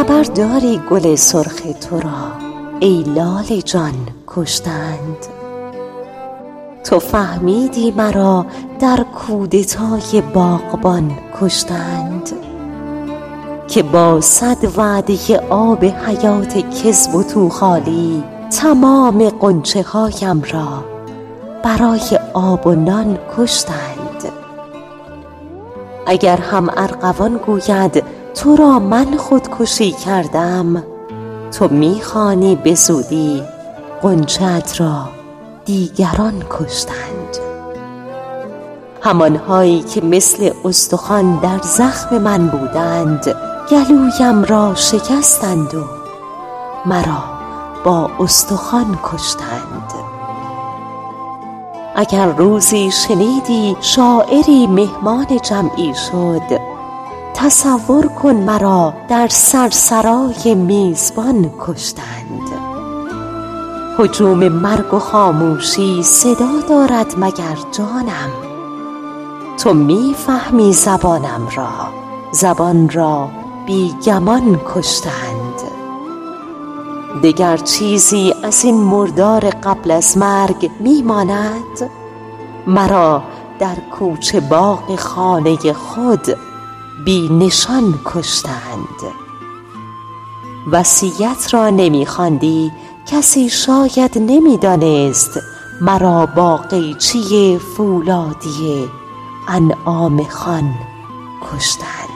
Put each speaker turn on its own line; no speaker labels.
خبر داری گل سرخ تو را ای لاله جان کشتند؟ تو فهمیدی مرا در کودتای باغبان کشتند که با 100 وعده آب حیات کذب و توخالی تمام غنچه هایم را برای آب و نان کشتند. اگر هم ارغوان گوید تو را من خودکشی کردم، تو می‌خوانی به زودی غنچه‌ات را دیگران کشتند. همانهایی که مثل استخوان در زخم من بودند گلویم را شکستند و مرا با استخوان کشتند. اگر روزی شنیدی شاعری مهمان جمعی شد، تصور کن مرا در سرسرای میزبان کشتند. هجوم مرگ و خاموشی صدا دارد مگر جانم؟ تو میفهمی زبانم را، زبان را بی گمان کشتند. دگر چیزی از این مردار قبل از مرگ میماند؟ مرا در کوچه باغ خانه خود بی نشان کشتند. وصیت را نمیخواندی کسی شاید نمیدانست مرا با قیچی فولادی انعام خان کشتند.